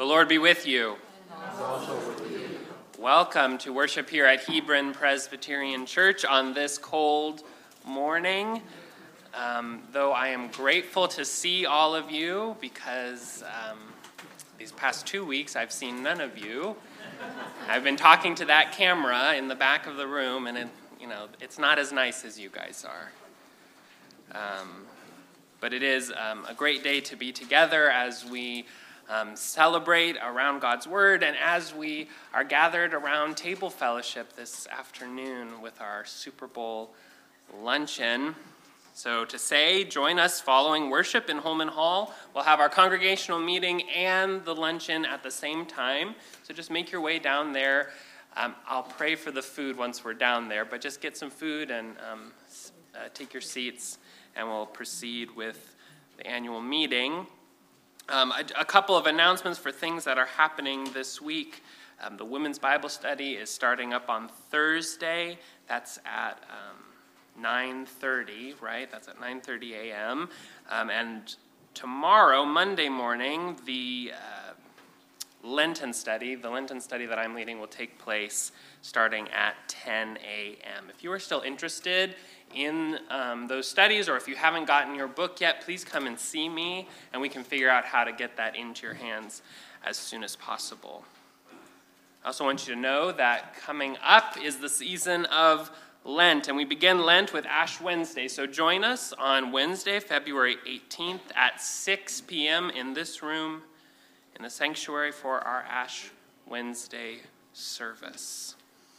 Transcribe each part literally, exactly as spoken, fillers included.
The Lord be with you. And also with you. Welcome to worship here at Hebron Presbyterian Church on this cold morning. Um, though I am grateful to see all of you because um, these past two weeks I've seen none of you. I've been talking to that camera in the back of the room, and it, you know, it's not as nice as you guys are. Um, but it is um, a great day to be together as we Um, celebrate around God's Word, and as we are gathered around table fellowship this afternoon with our Super Bowl luncheon. So to say, join us following worship in Holman Hall. We'll have our congregational meeting and the luncheon at the same time. So just make your way down there. Um, I'll pray for the food once we're down there, but just get some food and um, uh, take your seats, and we'll proceed with the annual meeting. Um, a, a couple of announcements for things that are happening this week. Um, the Women's Bible Study is starting up on Thursday. That's at um, nine thirty, right? That's at nine thirty a.m. Um, and tomorrow, Monday morning, the uh, Lenten study, the Lenten study that I'm leading will take place starting at ten a.m. If you are still interested in um, those studies, or if you haven't gotten your book yet, please come and see me, and we can figure out how to get that into your hands as soon as possible. I also want you to know that coming up is the season of Lent, and we begin Lent with Ash Wednesday. So join us on Wednesday, February eighteenth at six p.m. in this room in the sanctuary for our Ash Wednesday service.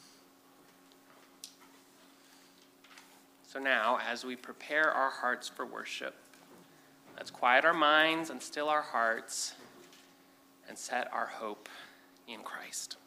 So now, as we prepare our hearts for worship, let's quiet our minds and still our hearts and set our hope in Christ.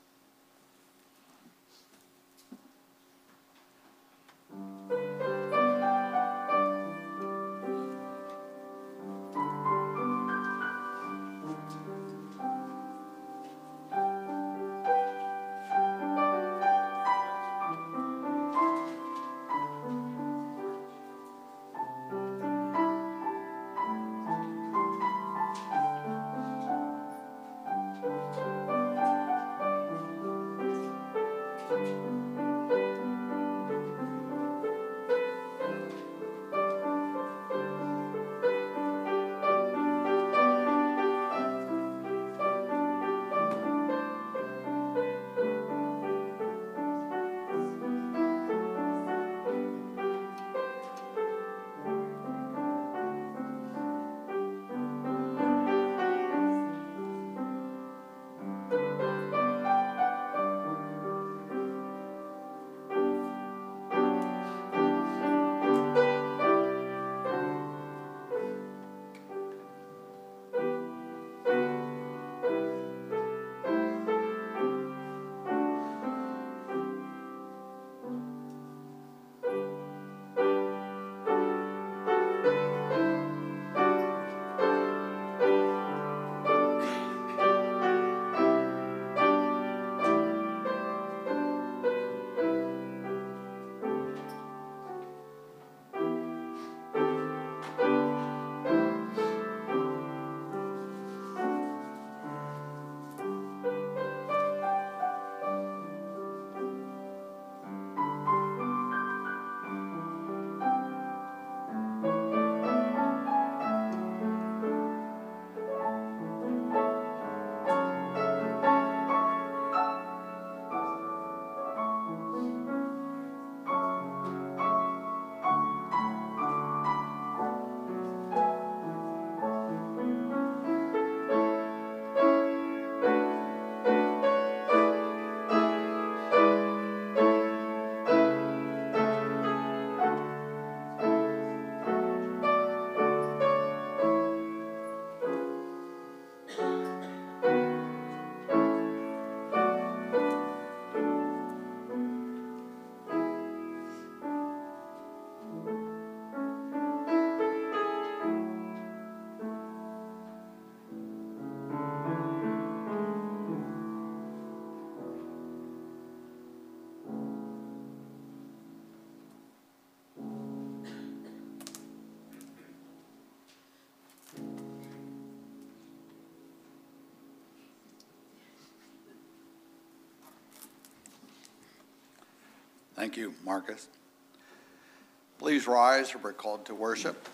Thank you, Marcus. Please rise or we're called to worship.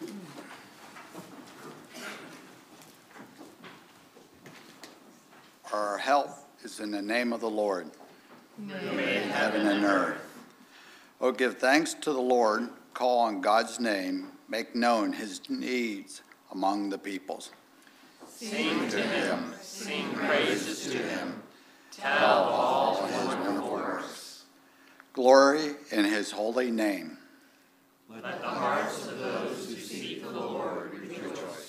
Our help is in the name of the Lord, who made heaven and earth. Oh, give thanks to the Lord, call on God's name, make known his needs among the peoples. Sing to him, sing praises to him, tell all his wonderful works. Glory in his holy name. Let the hearts of those who seek the Lord rejoice.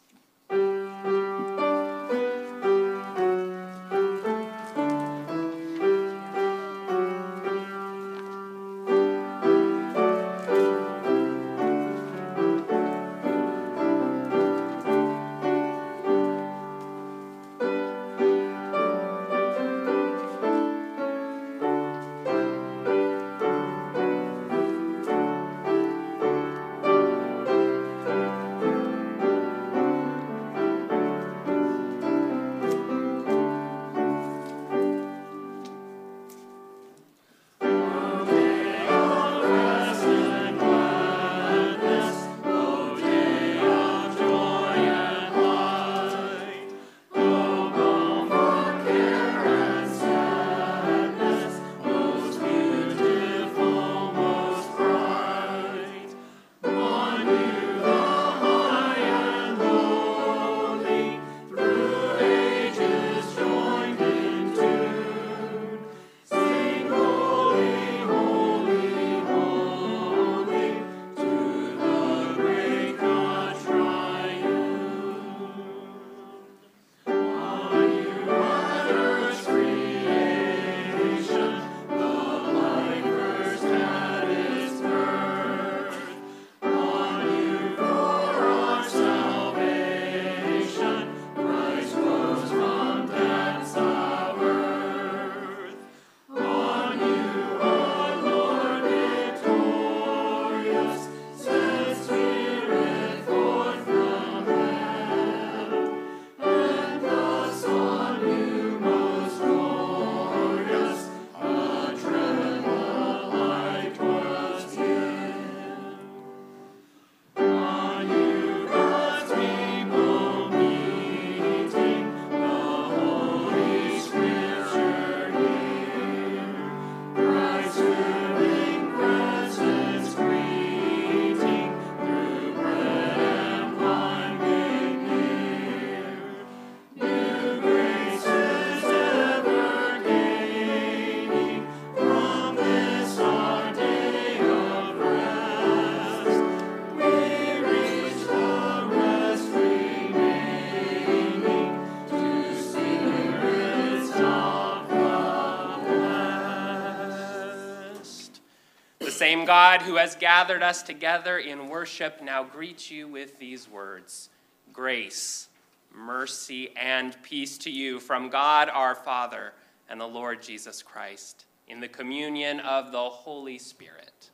Same God who has gathered us together in worship now greets you with these words. Grace, mercy, and peace to you from God our Father and the Lord Jesus Christ in the communion of the Holy Spirit.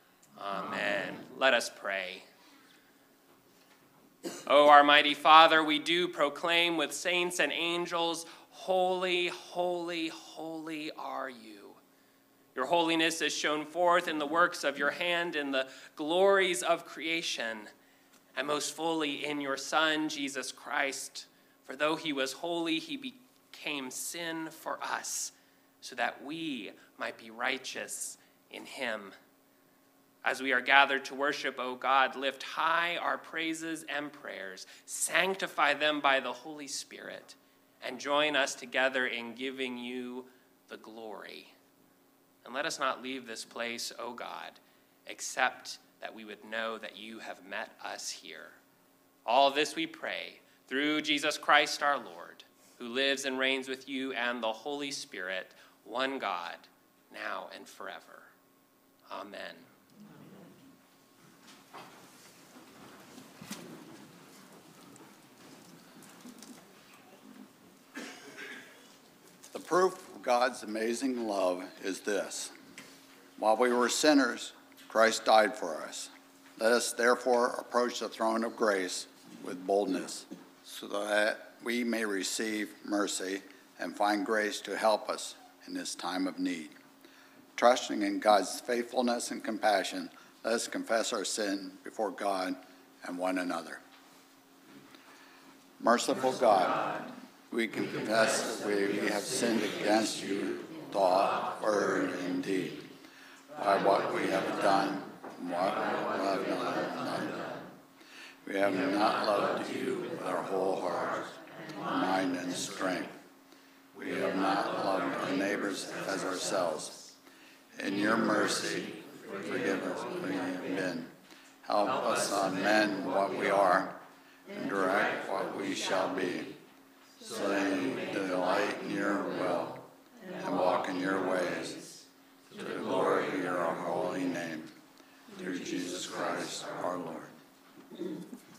Amen. Amen. Let us pray. O our mighty Father, we do proclaim with saints and angels, holy, holy, holy are you. Your holiness is shown forth in the works of your hand, in the glories of creation, and most fully in your Son, Jesus Christ. For though he was holy, he became sin for us, so that we might be righteous in him. As we are gathered to worship, O God, lift high our praises and prayers, sanctify them by the Holy Spirit, and join us together in giving you the glory. And let us not leave this place, O God, except that we would know that you have met us here. All this we pray through Jesus Christ our Lord, who lives and reigns with you and the Holy Spirit, one God, now and forever. Amen. The proof of God's amazing love is this. While we were sinners, Christ died for us. Let us therefore approach the throne of grace with boldness, so that we may receive mercy and find grace to help us in this time of need. trusting in God's faithfulness and compassion, let us confess our sin before God and one another. Merciful God, we can confess that we have sinned against you, thought, word, and deed, by what we have done and what we have not done. We have not loved you with our whole heart, mind, and strength. We have not loved our neighbors as ourselves. In your mercy, forgive us when we have been. Help us amend what we are and direct what we shall be, so that we delight in your will and walk in your ways, to the glory of your holy name, through Jesus Christ our Lord.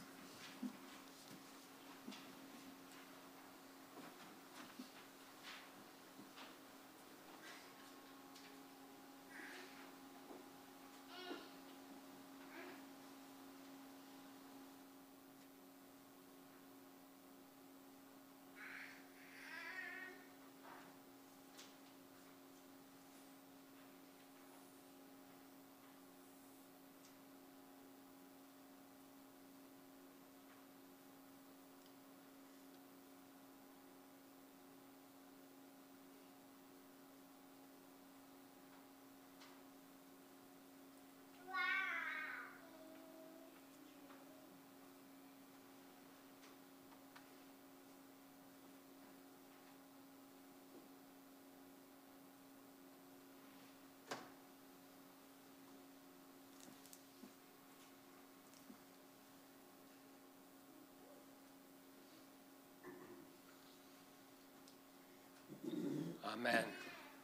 Amen. Amen.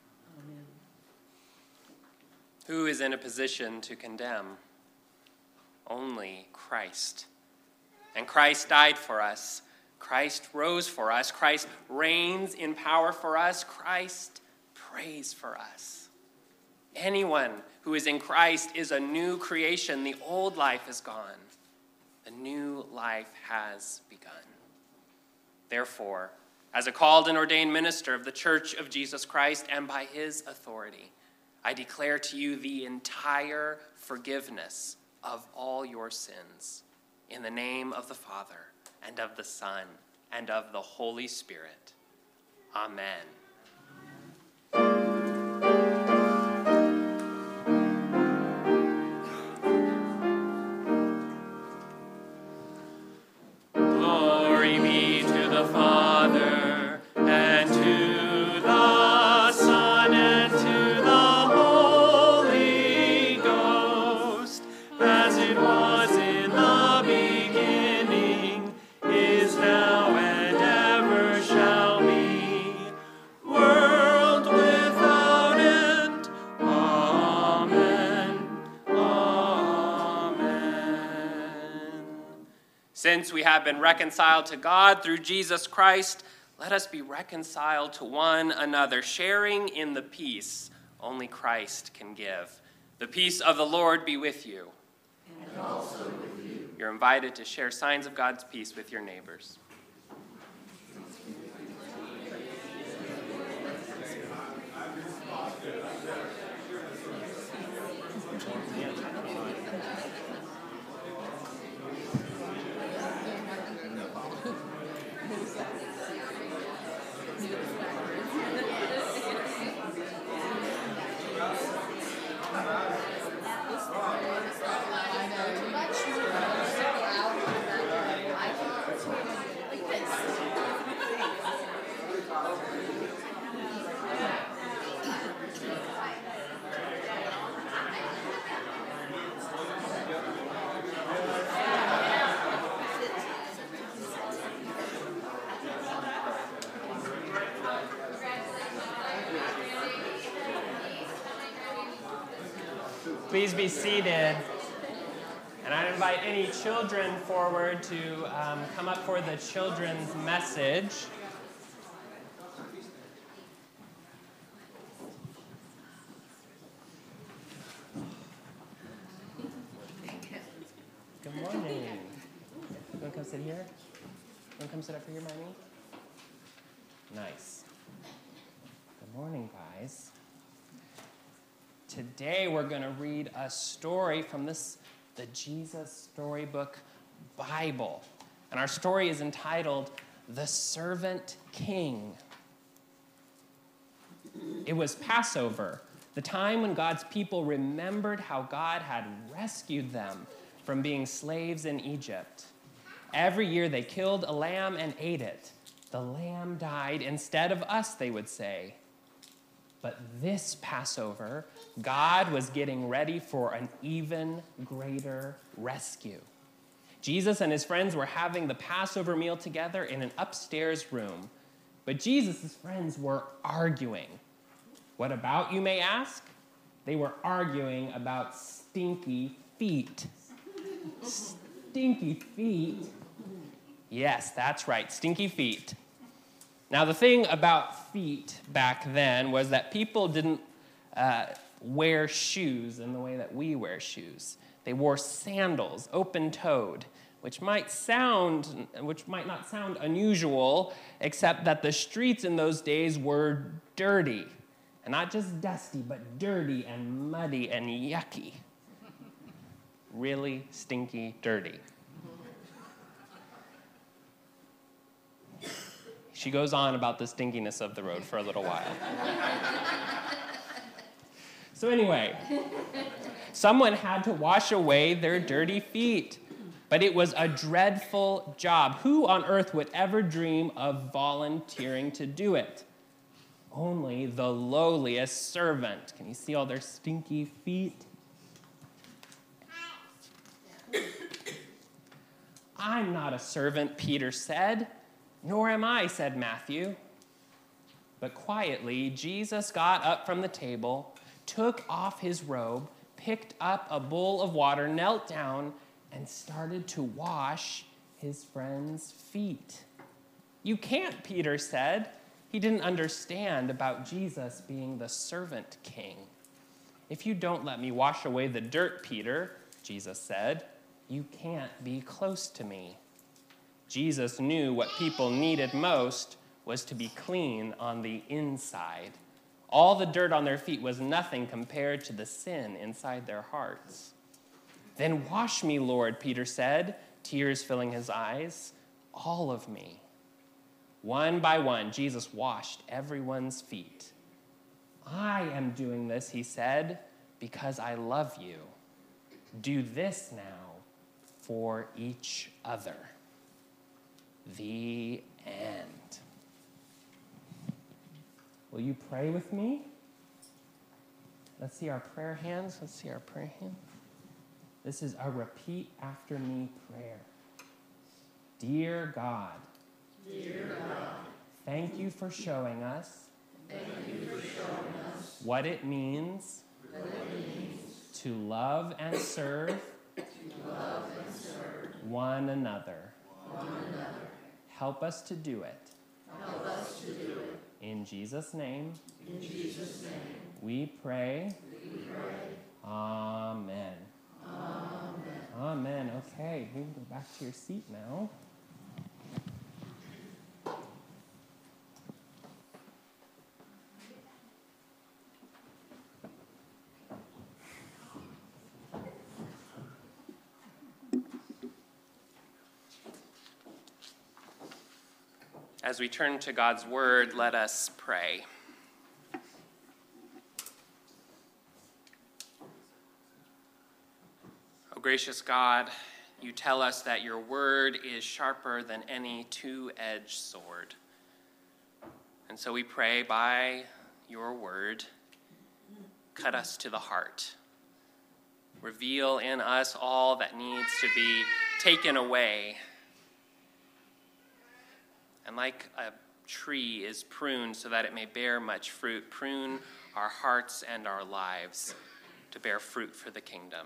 Who is in a position to condemn? Only Christ. And Christ died for us. Christ rose for us. Christ reigns in power for us. Christ prays for us. Anyone who is in Christ is a new creation. The old life is gone. The new life has begun. Therefore, as a called and ordained minister of the Church of Jesus Christ and by his authority, I declare to you the entire forgiveness of all your sins in the name of the Father and of the Son and of the Holy Spirit. Amen. Glory be to the Father, and to the Son, and to the Holy Ghost, as it was in the beginning, is now, and ever shall be, world without end. Amen. Amen. Since we have been reconciled to God through Jesus Christ, let us be reconciled to one another, sharing in the peace only Christ can give. The peace of the Lord be with you. And also with you. You're invited to share signs of God's peace with your neighbors. Please be seated. And I invite any children forward to um, come up for the children's message. Good morning. You want to come sit here? You want to come sit up here, Mommy? Nice. Good morning, guys. Today we're going to read a story from this, the Jesus Storybook Bible. And our story is entitled, The Servant King. It was Passover, the time when God's people remembered how God had rescued them from being slaves in Egypt. Every year they killed a lamb and ate it. The lamb died instead of us, they would say. But this Passover, God was getting ready for an even greater rescue. Jesus and his friends were having the Passover meal together in an upstairs room. But Jesus' friends were arguing. What about, you may ask? They were arguing about stinky feet. Stinky feet? Yes, that's right, stinky feet. Now, the thing about feet back then was that people didn't uh, wear shoes in the way that we wear shoes. They wore sandals, open-toed, which might sound, which might not sound unusual, except that the streets in those days were dirty. And not just dusty, but dirty and muddy and yucky. Really stinky dirty. She goes on about the stinkiness of the road for a little while. So anyway, someone had to wash away their dirty feet. But it was a dreadful job. Who on earth would ever dream of volunteering to do it? Only the lowliest servant. Can you see all their stinky feet? I'm not a servant, Peter said. Nor am I, said Matthew. But quietly, Jesus got up from the table, took off his robe, picked up a bowl of water, knelt down, and started to wash his friend's feet. You can't, Peter said. He didn't understand about Jesus being the servant king. If you don't let me wash away the dirt, Peter, Jesus said, you can't be close to me. Jesus knew what people needed most was to be clean on the inside. All the dirt on their feet was nothing compared to the sin inside their hearts. Then wash me, Lord, Peter said, tears filling his eyes, all of me. One by one, Jesus washed everyone's feet. I am doing this, he said, because I love you. Do this now for each other. The end. Will you pray with me? Let's see our prayer hands. Let's see our prayer hands. This is a repeat after me prayer. Dear God, Dear God, thank you for showing us, thank you for showing us what it means, what it means to love and serve, to love and serve one another. one another. Help us to do it. Help us to do it. In Jesus' name, In Jesus' name, we pray. we pray. Amen. Amen. Amen. Okay, you can go back to your seat now. As we turn to God's word, let us pray. Oh, gracious God, you tell us that your word is sharper than any two-edged sword. And so we pray by your word, cut us to the heart. Reveal in us all that needs to be taken away. And like a tree is pruned so that it may bear much fruit, prune our hearts and our lives to bear fruit for the kingdom.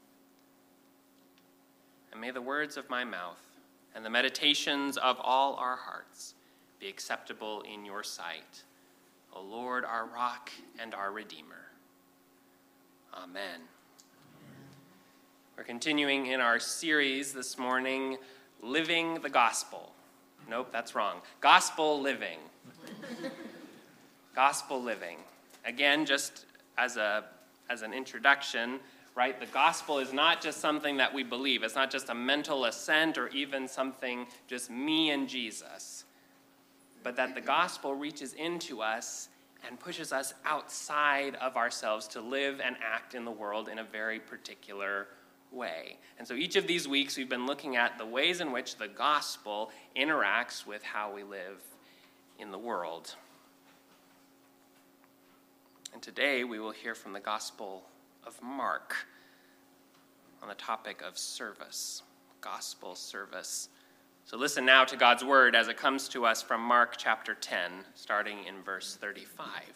And may the words of my mouth and the meditations of all our hearts be acceptable in your sight, O Lord, our rock and our Redeemer. Amen. We're continuing in our series this morning, Living the Gospel. Nope, that's wrong. Gospel living. Gospel living. Again, just as a as an introduction, right, the gospel is not just something that we believe. It's not just a mental assent or even something just me and Jesus, but that the gospel reaches into us and pushes us outside of ourselves to live and act in the world in a very particular way. And so each of these weeks we've been looking at the ways in which the gospel interacts with how we live in the world. And today we will hear from the Gospel of Mark on the topic of service, gospel service. So listen now to God's word as it comes to us from Mark chapter ten, starting in verse thirty-five.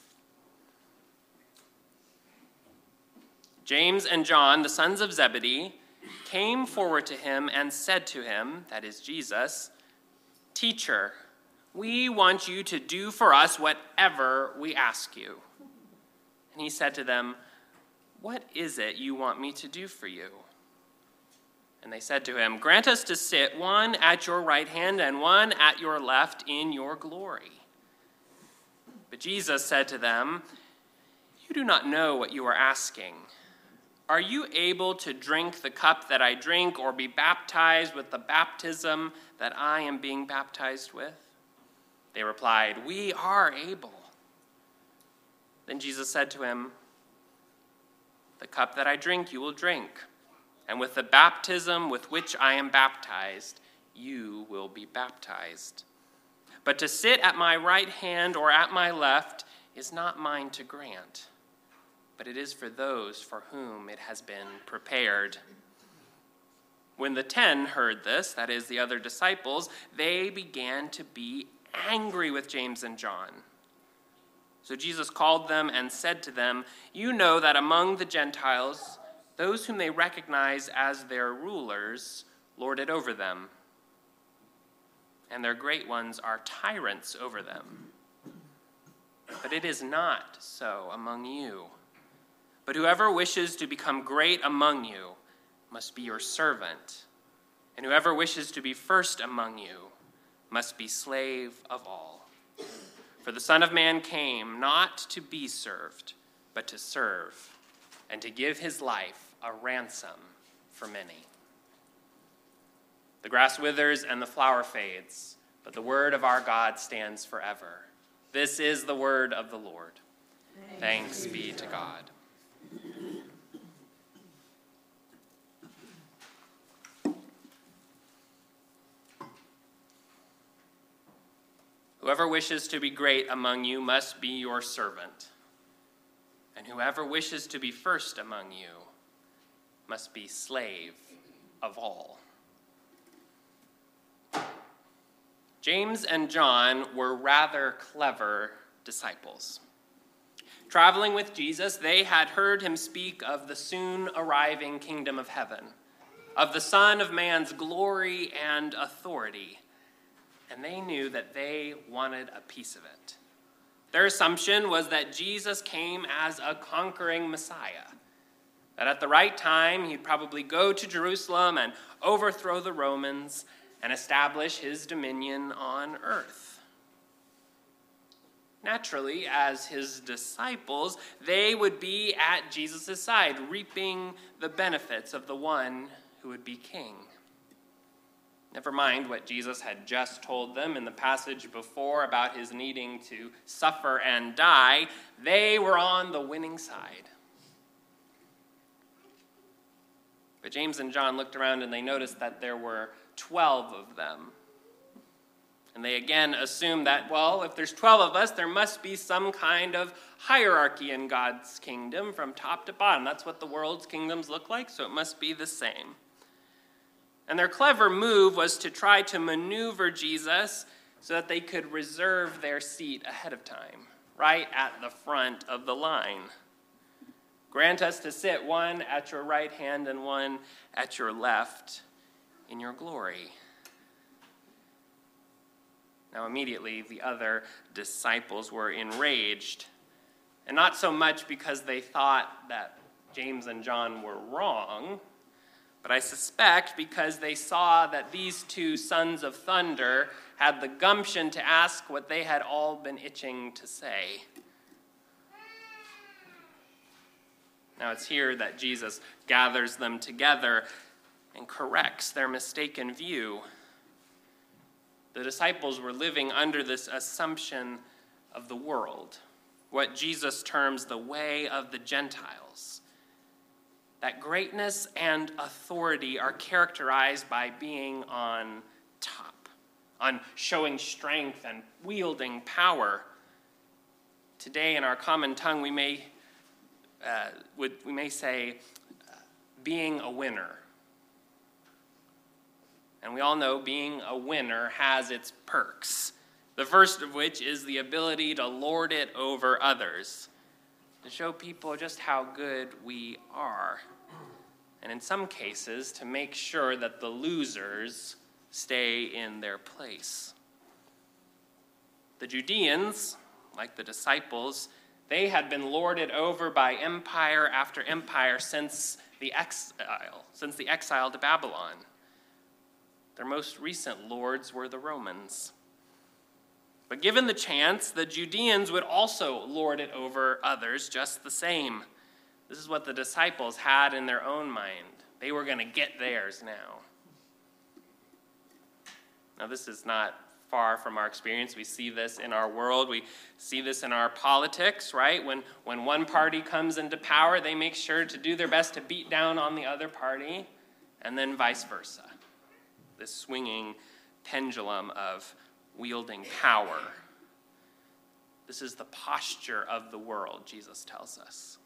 James and John, the sons of Zebedee, came forward to him and said to him, that is Jesus, "Teacher, we want you to do for us whatever we ask you." And he said to them, "What is it you want me to do for you?" And they said to him, "Grant us to sit one at your right hand and one at your left in your glory." But Jesus said to them, "You do not know what you are asking. Are you able to drink the cup that I drink or be baptized with the baptism that I am being baptized with?" They replied, "We are able." Then Jesus said to him, "The cup that I drink you will drink, and with the baptism with which I am baptized, you will be baptized. But to sit at my right hand or at my left is not mine to grant, but it is for those for whom it has been prepared." When the ten heard this, that is, the other disciples, they began to be angry with James and John. So Jesus called them and said to them, "You know that among the Gentiles, those whom they recognize as their rulers lord it over them, and their great ones are tyrants over them. But it is not so among you. But whoever wishes to become great among you must be your servant, and whoever wishes to be first among you must be slave of all. For the Son of Man came not to be served, but to serve, and to give his life a ransom for many." The grass withers and the flower fades, but the word of our God stands forever. This is the word of the Lord. Thanks, Thanks be to God. Whoever wishes to be great among you must be your servant, and whoever wishes to be first among you must be slave of all. James and John were rather clever disciples. Traveling with Jesus, they had heard him speak of the soon arriving kingdom of heaven, of the Son of Man's glory and authority, and they knew that they wanted a piece of it. Their assumption was that Jesus came as a conquering Messiah, that at the right time he'd probably go to Jerusalem and overthrow the Romans and establish his dominion on earth. Naturally, as his disciples, they would be at Jesus' side, reaping the benefits of the one who would be king. Never mind what Jesus had just told them in the passage before about his needing to suffer and die. They were on the winning side. But James and John looked around and they noticed that there were twelve of them. And they again assumed that, well, if there's twelve of us, there must be some kind of hierarchy in God's kingdom from top to bottom. That's what the world's kingdoms look like, so it must be the same. And their clever move was to try to maneuver Jesus so that they could reserve their seat ahead of time, right at the front of the line. Grant us to sit one at your right hand and one at your left in your glory. Now immediately the other disciples were enraged, and not so much because they thought that James and John were wrong, but I suspect because they saw that these two sons of thunder had the gumption to ask what they had all been itching to say. Now it's here that Jesus gathers them together and corrects their mistaken view. The disciples were living under this assumption of the world, what Jesus terms the way of the Gentiles. That greatness and authority are characterized by being on top, on showing strength and wielding power. Today, in our common tongue, we may uh, would, we may say, uh, being a winner. And we all know being a winner has its perks, the first of which is the ability to lord it over others, to show people just how good we are, and in some cases, to make sure that the losers stay in their place. The Judeans, like the disciples, they had been lorded over by empire after empire since the exile, since the exile to Babylon. Their most recent lords were the Romans. But given the chance, the Judeans would also lord it over others just the same. This is what the disciples had in their own mind. They were going to get theirs now. Now, this is not far from our experience. We see this in our world. We see this in our politics, right? When, when one party comes into power, they make sure to do their best to beat down on the other party, and then vice versa. This swinging pendulum of wielding power. This is the posture of the world, Jesus tells us.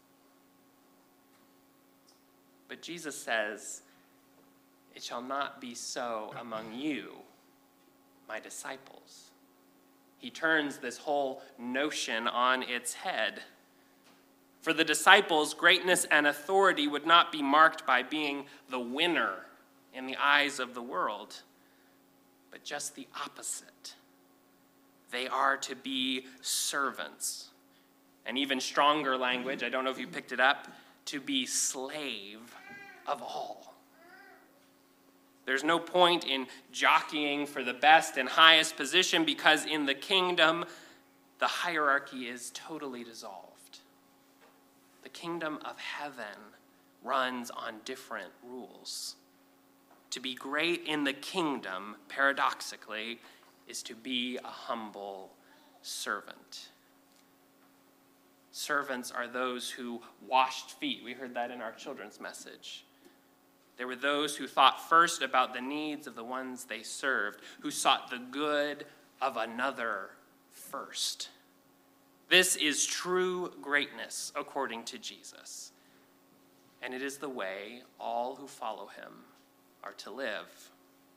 But Jesus says, "It shall not be so among you, my disciples." He turns this whole notion on its head. For the disciples, greatness and authority would not be marked by being the winner in the eyes of the world, but just the opposite. They are to be servants. And even stronger language, I don't know if you picked it up, to be slave of all. There's no point in jockeying for the best and highest position, because in the kingdom, the hierarchy is totally dissolved. The kingdom of heaven runs on different rules. To be great in the kingdom, paradoxically, is to be a humble servant. Servants are those who washed feet. We heard that in our children's message. There were those who thought first about the needs of the ones they served, who sought the good of another first. This is true greatness, according to Jesus. And it is the way all who follow him are to live.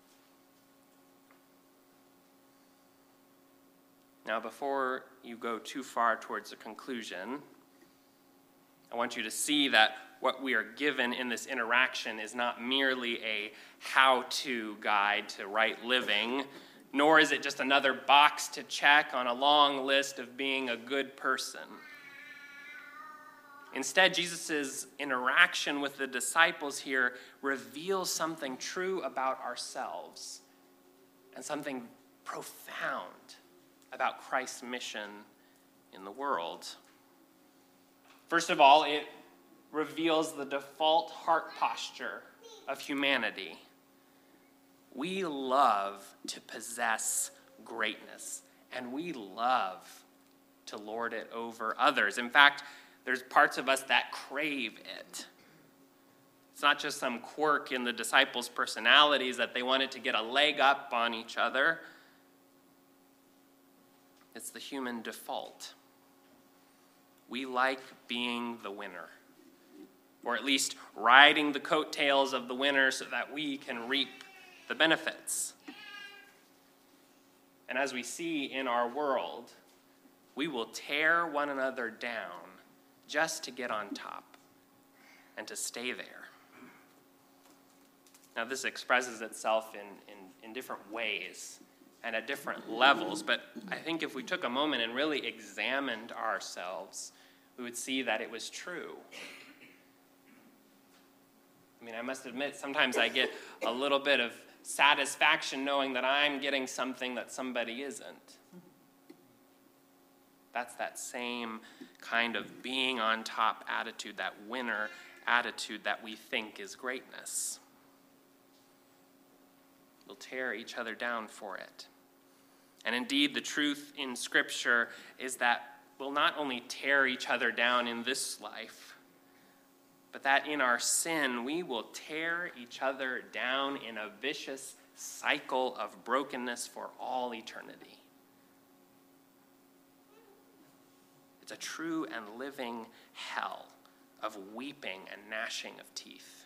Now, before you go too far towards a conclusion, I want you to see that what we are given in this interaction is not merely a how-to guide to right living, nor is it just another box to check on a long list of being a good person. Instead, Jesus' interaction with the disciples here reveals something true about ourselves and something profound about Christ's mission in the world. First of all, it reveals the default heart posture of humanity. We love to possess greatness, and we love to lord it over others. In fact, there's parts of us that crave it. It's not just some quirk in the disciples' personalities that they wanted to get a leg up on each other. It's the human default. We like being the winner, or at least riding the coattails of the winner so that we can reap the benefits. And as we see in our world, we will tear one another down just to get on top and to stay there. Now, this expresses itself in, in, in different ways and at different levels, but I think if we took a moment and really examined ourselves, we would see that it was true. I mean, I must admit, sometimes I get a little bit of satisfaction knowing that I'm getting something that somebody isn't. That's that same kind of being on top attitude, that winner attitude that we think is greatness. We'll tear each other down for it. And indeed, the truth in Scripture is that we'll not only tear each other down in this life, but that in our sin, we will tear each other down in a vicious cycle of brokenness for all eternity. It's a true and living hell of weeping and gnashing of teeth.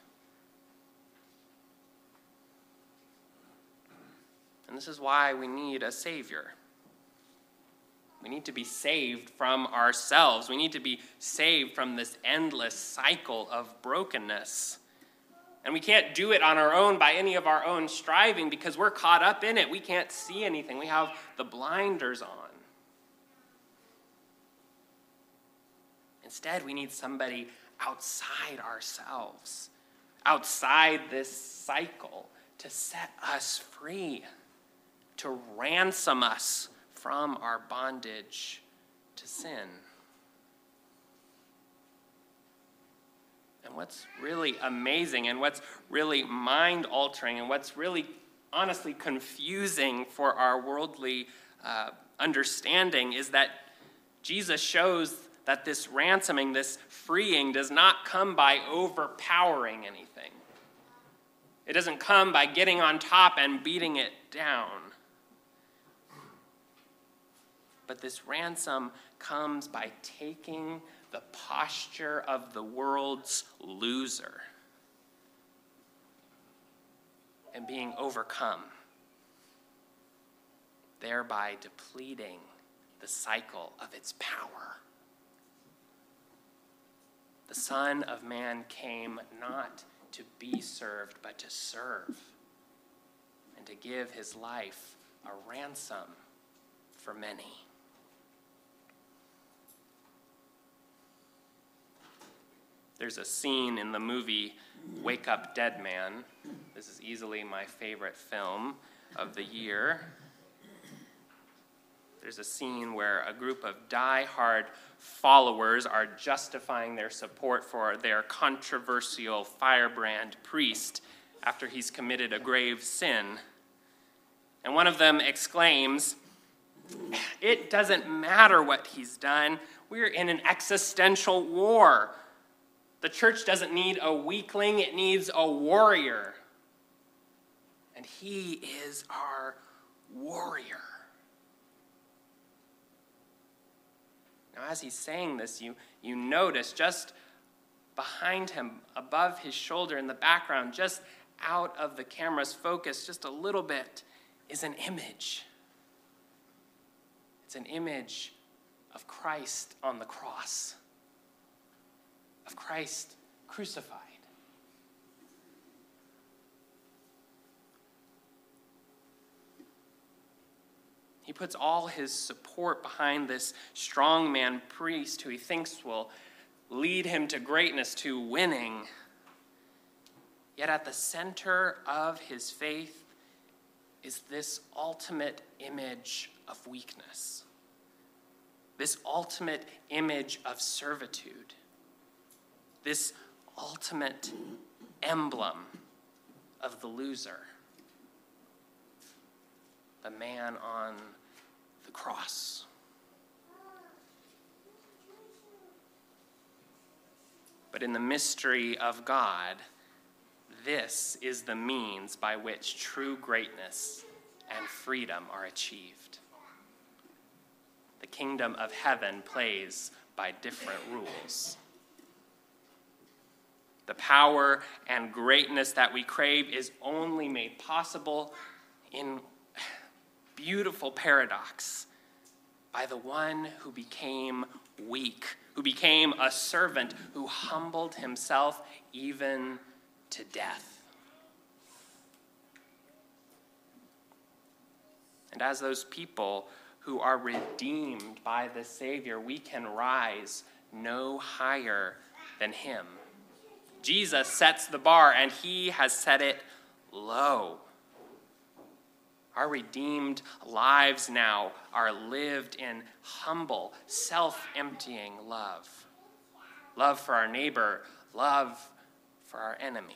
And this is why we need a Savior. We need to be saved from ourselves. We need to be saved from this endless cycle of brokenness. And we can't do it on our own by any of our own striving because we're caught up in it. We can't see anything. We have the blinders on. Instead, we need somebody outside ourselves, outside this cycle, to set us free, to ransom us from our bondage to sin. And what's really amazing and what's really mind-altering and what's really honestly confusing for our worldly uh, understanding is that Jesus shows that this ransoming, this freeing, does not come by overpowering anything. It doesn't come by getting on top and beating it down. But this ransom comes by taking the posture of the world's loser and being overcome, thereby depleting the cycle of its power. The Son of Man came not to be served, but to serve, and to give his life a ransom for many. There's a scene in the movie Wake Up Dead Man. This is easily my favorite film of the year. There's a scene where a group of die-hard followers are justifying their support for their controversial firebrand priest after he's committed a grave sin. And one of them exclaims, "It doesn't matter what he's done. We're in an existential war. The church doesn't need a weakling, it needs a warrior. And he is our warrior." Now, as he's saying this, you, you notice just behind him, above his shoulder in the background, just out of the camera's focus just a little bit, is an image. It's an image of Christ on the cross, of Christ crucified. He puts all his support behind this strongman priest who he thinks will lead him to greatness, to winning. Yet at the center of his faith is this ultimate image of weakness, this ultimate image of servitude, this ultimate emblem of the loser, the man on the cross. But in the mystery of God, this is the means by which true greatness and freedom are achieved. The kingdom of heaven plays by different rules. The power and greatness that we crave is only made possible in beautiful paradox by the one who became weak, who became a servant, who humbled himself even to death. And as those people who are redeemed by the Savior, we can rise no higher than him. Jesus sets the bar, and he has set it low. Our redeemed lives now are lived in humble, self-emptying love. Love for our neighbor, love for our enemy.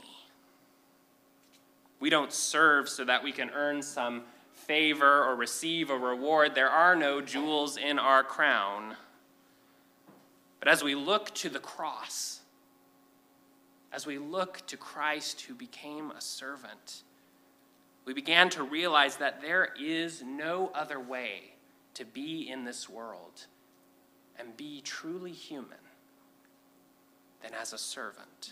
We don't serve so that we can earn some favor or receive a reward. There are no jewels in our crown. But as we look to the cross, as we look to Christ who became a servant, we began to realize that there is no other way to be in this world and be truly human than as a servant.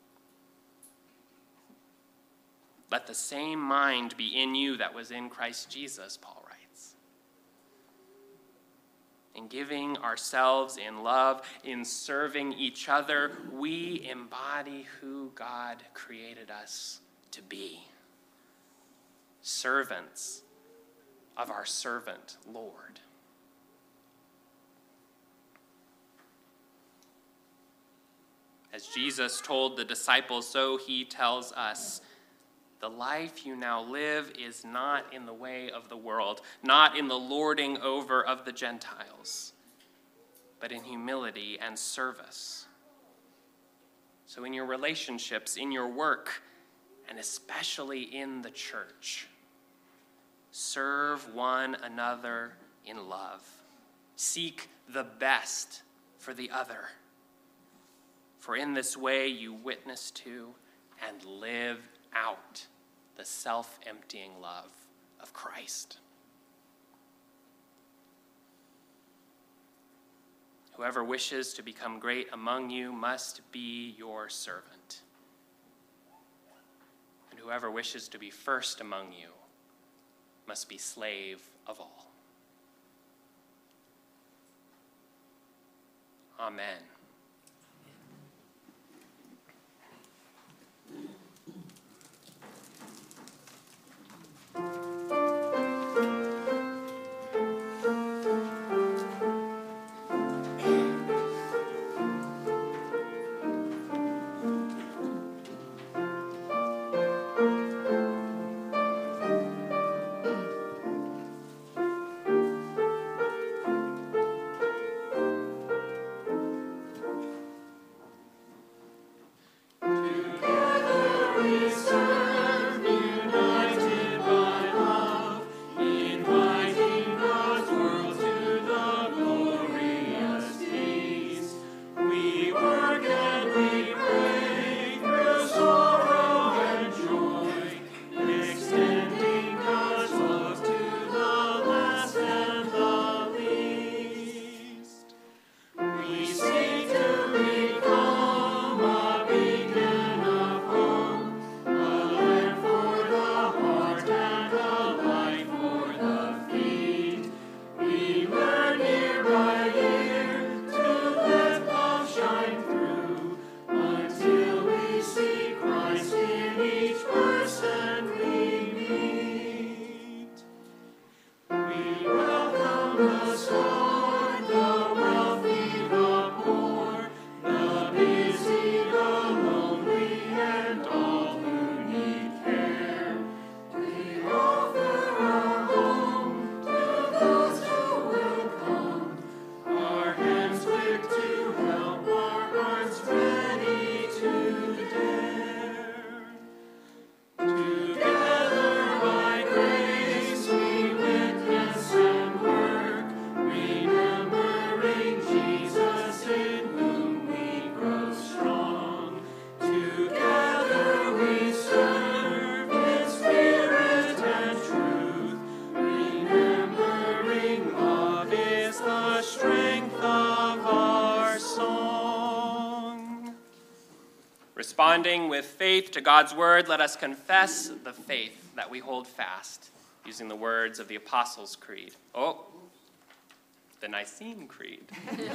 Let the same mind be in you that was in Christ Jesus, Paul writes. In giving ourselves in love, in serving each other, we embody who God created us to be. Servants of our servant Lord. As Jesus told the disciples, so he tells us, the life you now live is not in the way of the world, not in the lording over of the Gentiles, but in humility and service. So in your relationships, in your work, and especially in the church, serve one another in love. Seek the best for the other. For in this way you witness to and live out the self-emptying love of Christ. Whoever wishes to become great among you must be your servant. And whoever wishes to be first among you must be slave of all. Amen. Responding with faith to God's word, let us confess the faith that we hold fast, using the words of the Apostles' Creed. Oh, the Nicene Creed.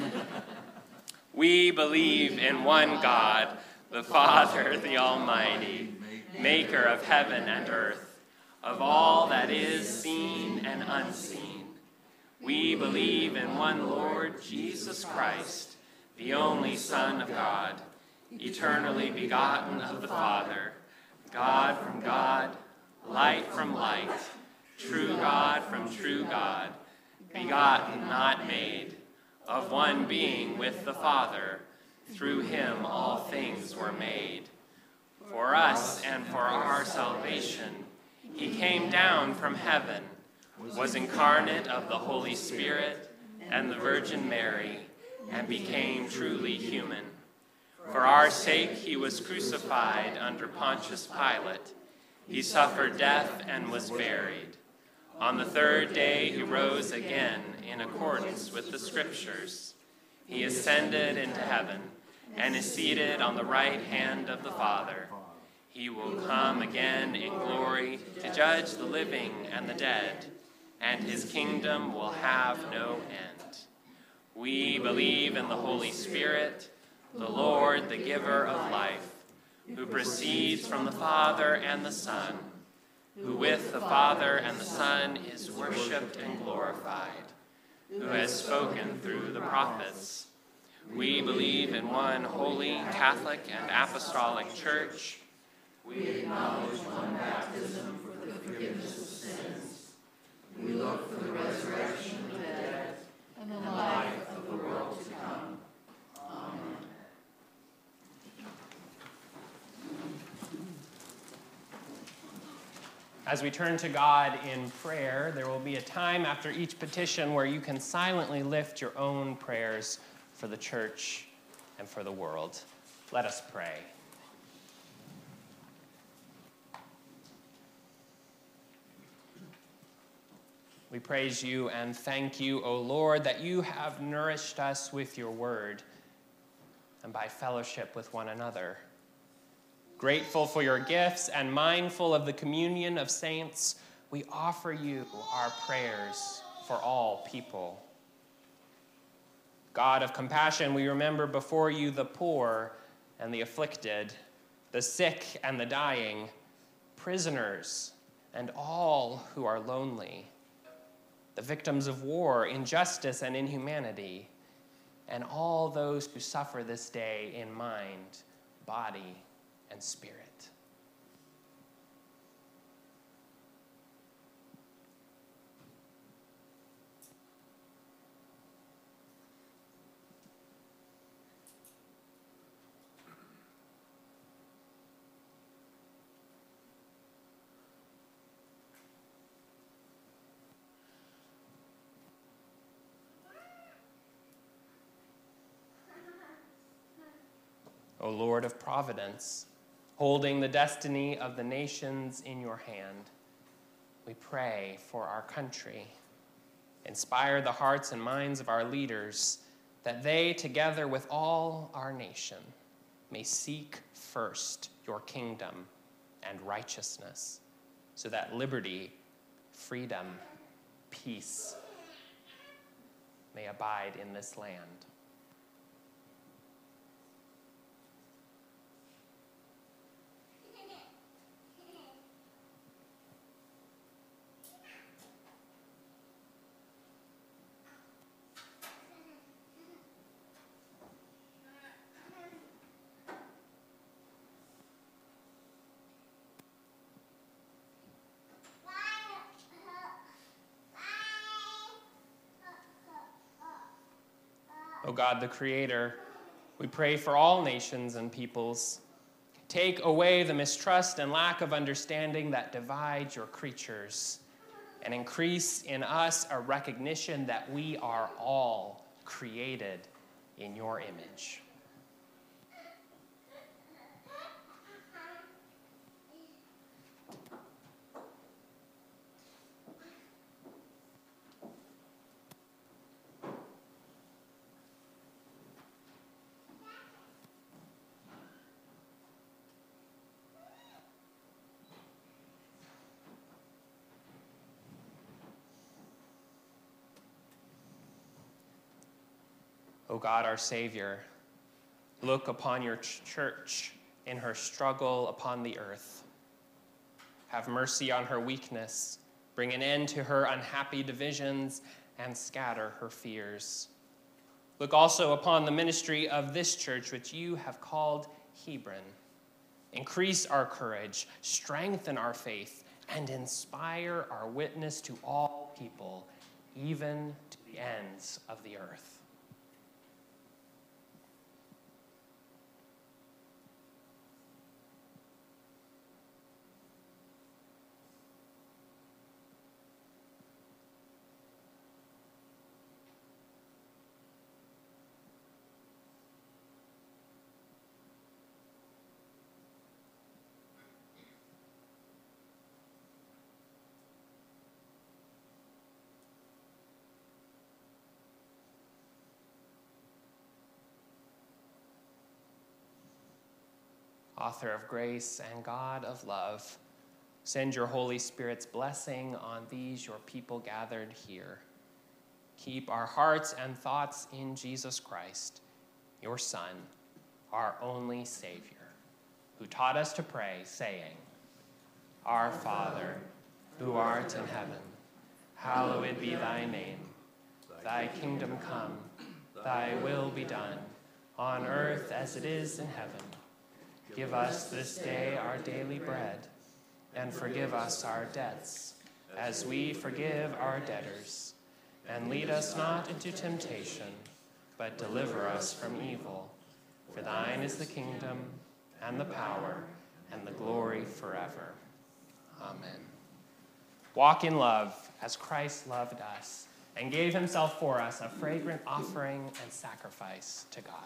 We believe in one God, the Father, the Almighty, maker of heaven and earth, of all that is seen and unseen. We believe in one Lord, Jesus Christ, the only Son of God, eternally begotten of the Father, God from God, light from light, true God from true God, begotten, not made, of one being with the Father. Through him all things were made. For us and for our salvation, he came down from heaven, was incarnate of the Holy Spirit and the Virgin Mary, and became truly human. For our sake he was crucified under Pontius Pilate. He suffered death and was buried. On the third day he rose again in accordance with the Scriptures. He ascended into heaven and is seated on the right hand of the Father. He will come again in glory to judge the living and the dead, and his kingdom will have no end. We believe in the Holy Spirit, the Lord, the giver of life, who proceeds from the Father and the Son, who with the Father and the Son is worshipped and glorified, who has spoken through the prophets. We believe in one holy, Catholic, and apostolic church. We acknowledge one baptism for the forgiveness of sins. We look for the resurrection of the dead and the life of the world to come. Amen. As we turn to God in prayer, there will be a time after each petition where you can silently lift your own prayers for the church and for the world. Let us pray. We praise you and thank you, O Lord, that you have nourished us with your word and by fellowship with one another. Grateful for your gifts and mindful of the communion of saints, we offer you our prayers for all people. God of compassion, we remember before you the poor and the afflicted, the sick and the dying, prisoners and all who are lonely, the victims of war, injustice, and inhumanity, and all those who suffer this day in mind, body, and spirit. O Lord of providence, holding the destiny of the nations in your hand, we pray for our country. Inspire the hearts and minds of our leaders, that they, together with all our nation, may seek first your kingdom and righteousness, so that liberty, freedom, peace may abide in this land. O God, the Creator, we pray for all nations and peoples. Take away the mistrust and lack of understanding that divide your creatures, and increase in us a recognition that we are all created in your image. O God, our Savior, look upon your ch- church in her struggle upon the earth. Have mercy on her weakness, bring an end to her unhappy divisions, and scatter her fears. Look also upon the ministry of this church, which you have called Hebron. Increase our courage, strengthen our faith, and inspire our witness to all people, even to the ends of the earth. Author of grace and God of love, send your Holy Spirit's blessing on these your people gathered here. Keep our hearts and thoughts in Jesus Christ, your Son, our only Savior, who taught us to pray, saying, Our Father, who art in heaven, hallowed be thy name. Thy kingdom come, thy will be done, on earth as it is in heaven. Give us this day our daily bread, and forgive us our debts, as we forgive our debtors. And lead us not into temptation, but deliver us from evil. For thine is the kingdom, and the power, and the glory forever. Amen. Walk in love, as Christ loved us, and gave himself for us a fragrant offering and sacrifice to God.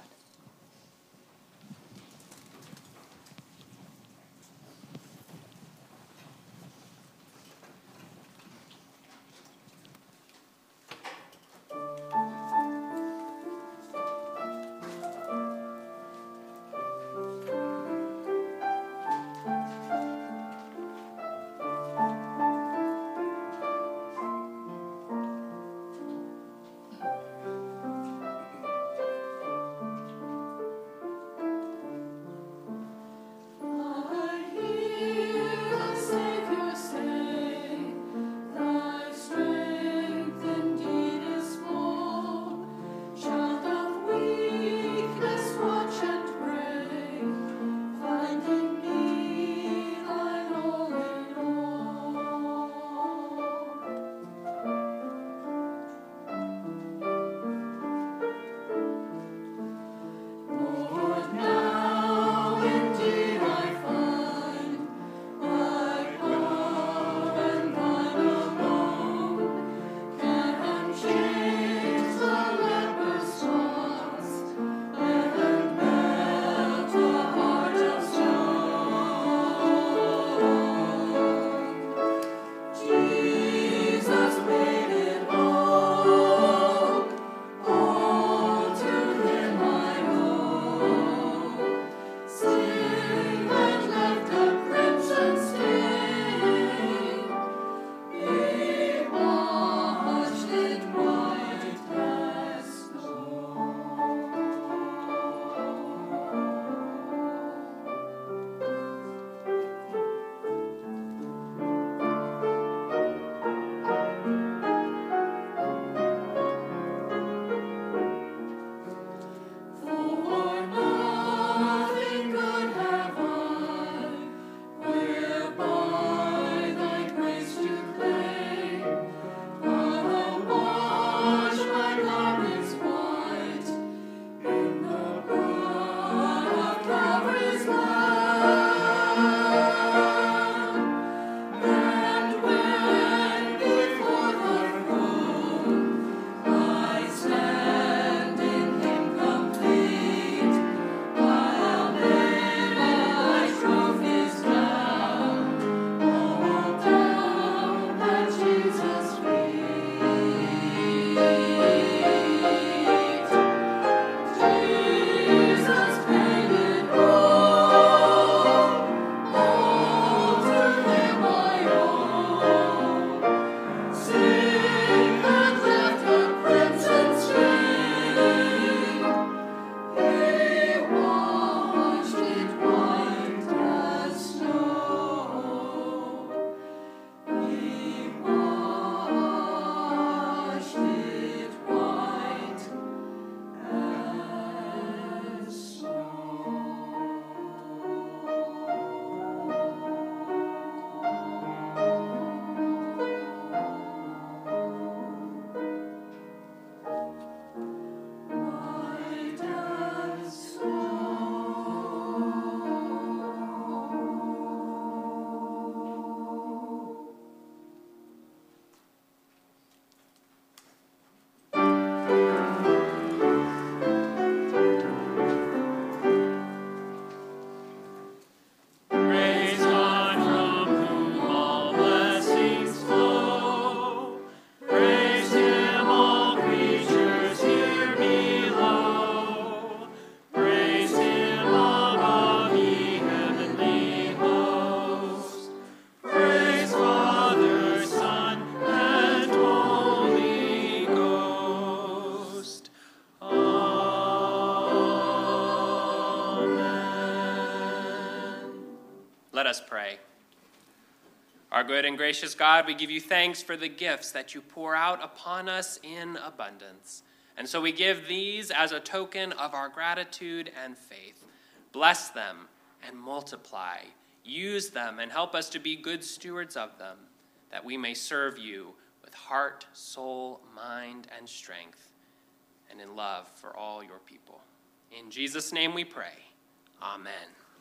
us pray. Our good and gracious God, we give you thanks for the gifts that you pour out upon us in abundance. And so we give these as a token of our gratitude and faith. Bless them and multiply. Use them and help us to be good stewards of them, that we may serve you with heart, soul, mind, and strength, and in love for all your people. In Jesus' name we pray. Amen.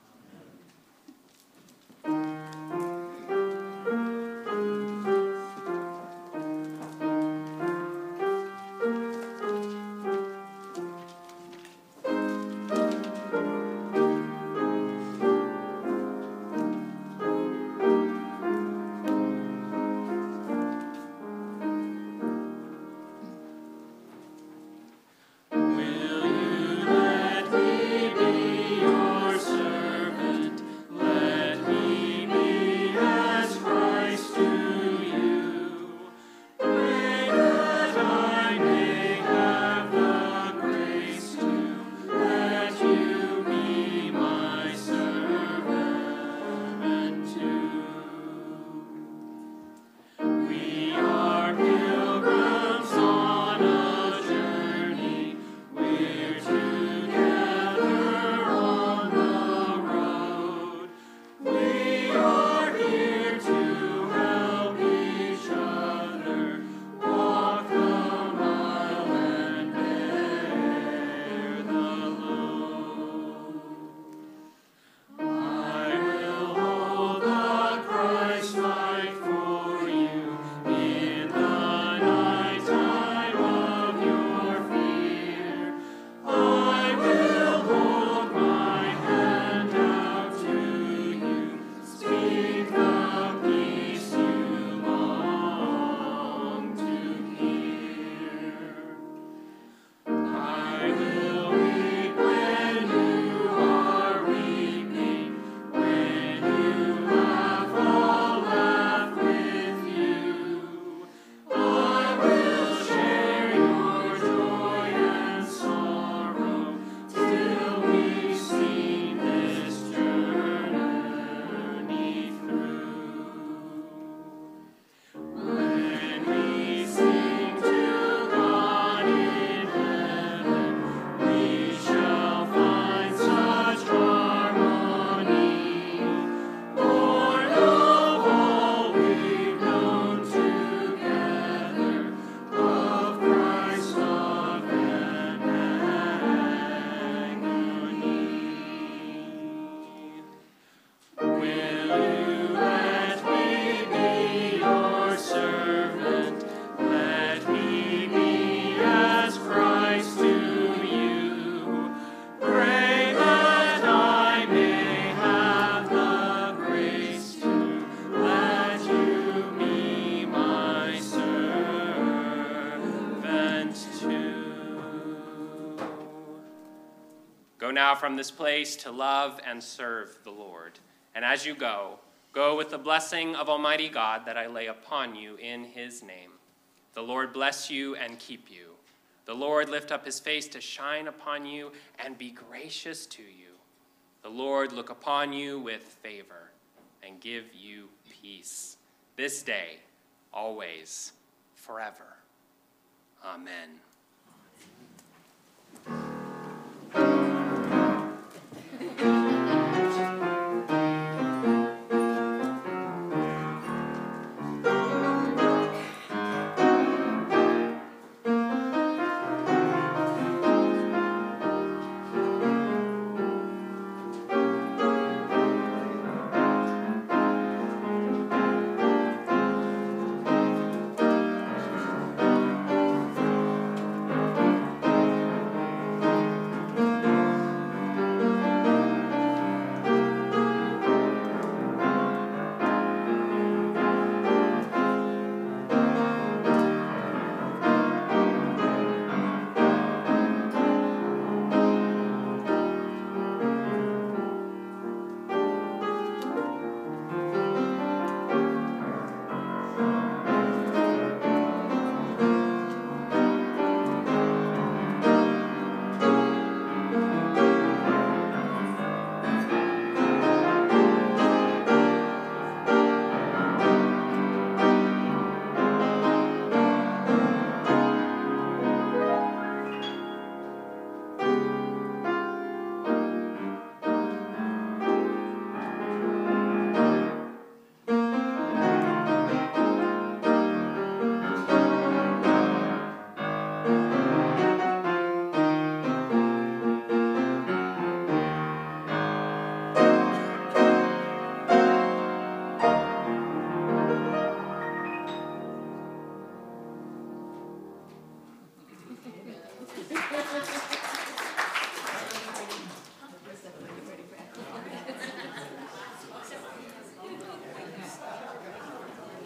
Go now from this place to love and serve the Lord. And as you go, go with the blessing of Almighty God that I lay upon you in his name. The Lord bless you and keep you. The Lord lift up his face to shine upon you and be gracious to you. The Lord look upon you with favor and give you peace this day, always, forever. Amen.